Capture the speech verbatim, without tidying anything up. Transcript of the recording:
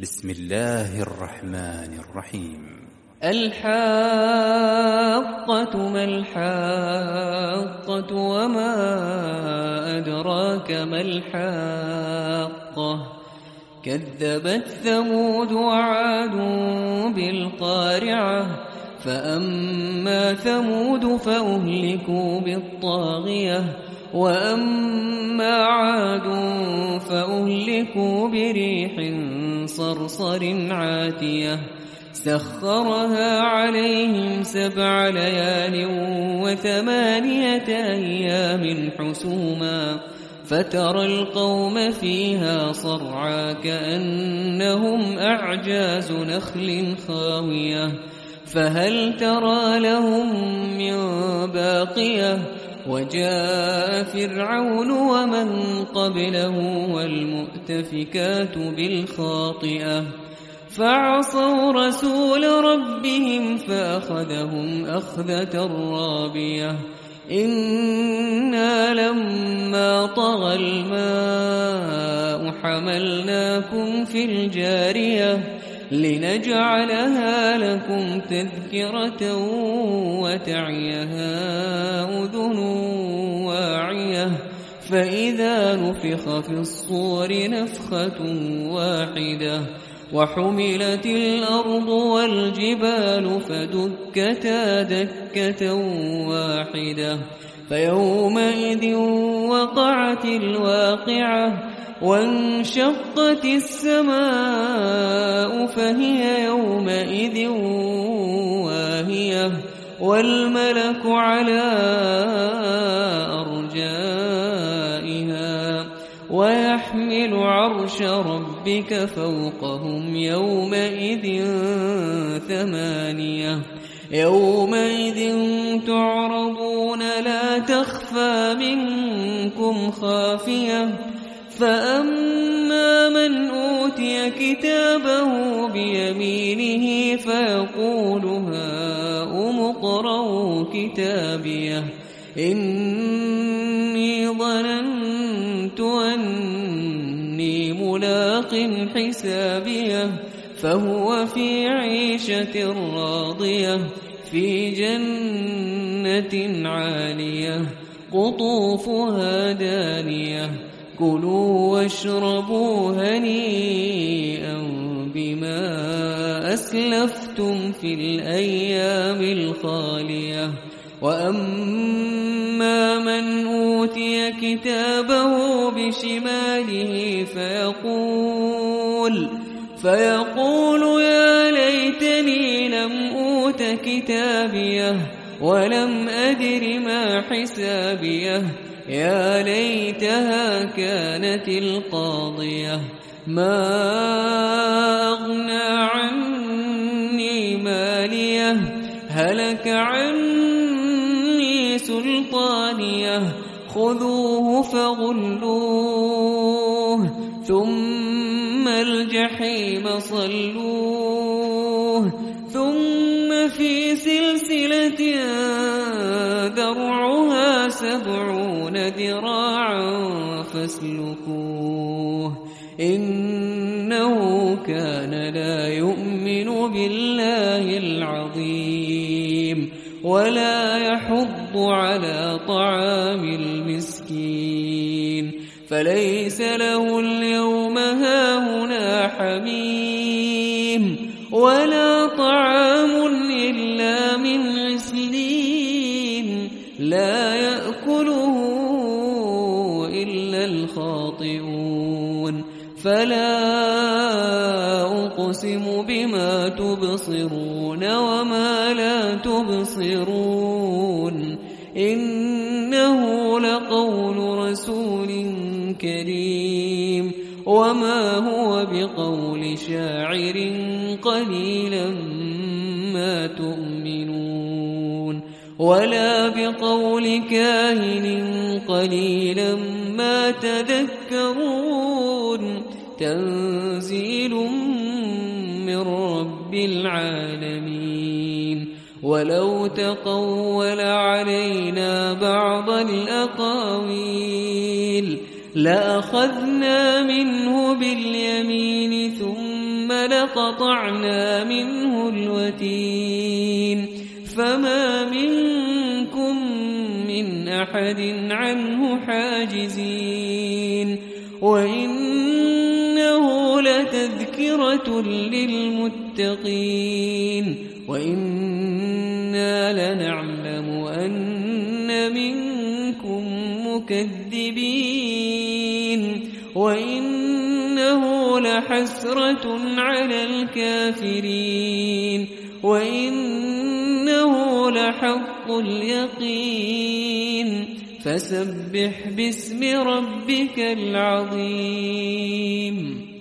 بسم الله الرحمن الرحيم. الحاقة ما الحاقة وما أدراك ما الحاقة كذبت ثمود وعاد بالقارعة فأما ثمود فأهلكوا بالطاغية وأما عاد فأهلكوا بريح صرصر عاتية سخرها عليهم سبع ليال وثمانية أيام حسوما فترى القوم فيها صرعى كأنهم أعجاز نخل خاوية فهل ترى لهم من باقية وجاء فرعون ومن قبله والمؤتفكات بالخاطئة فعصوا رسول ربهم فأخذهم أخذة رابية إنا لما طغى الماء حملناكم في الجارية لنجعلها لكم تذكرة وتعيها أذن واعية فإذا نفخ في الصور نفخة واحدة وحملت الأرض والجبال فدكتا دكة واحدة فيومئذ وقعت الواقعة وانشقت السماء فهي يومئذ واهية والملك على أرجائها ويحمل عرش ربك فوقهم يومئذ ثمانية يومئذ تعرضون لا تخفى منكم خافية فأما من أوتي كتابه بيمينه فيقول هاؤم اقرءوا كتابيه إني ظننت أني ملاق حسابيه فهو في عيشة راضية في جنة عالية قطوفها دانية كلوا واشربوا هنيئا بما أسلفتم في الأيام الخالية وأما من أوتي كتابه بشماله فيقول فيقول يا ليتني لم أوت كتابيه ولم أدر ما حسابيه يا ليتها كانت القاضية ما أغنى عني ماليه هلك عني سلطانيه خذوه فغلوه ثم الجحيم صلوه ثم في سلسلة ذرعها سبعون ذراعا فاسلكوه إنه كان لا يؤمن بالله العظيم ولا يحض على طعام المسكين فليس له اليوم هاهنا حميم ولا طعام إلا من غسلين لا يأكله إلا الخاطئون فلا أقسم بما تبصرون وما لا تبصرون إنه لقول رسول كريم وما هو بقول شاعر قليلا ما تؤمنون ولا بقول كاهن قليلا ما تذكرون تنزيل من رب العالمين ولو تقول علينا بعض الأقاويل لأخذنا منه باليمين ثم ثم لقطعنا منه الوتين فما منكم من أحد عنه حاجزين وإنه لتذكرة للمتقين وإنا لنعلم أن منكم مكذبين وإنه لحسرة على الكافرين وإنه لحق اليقين فسبح باسم ربك العظيم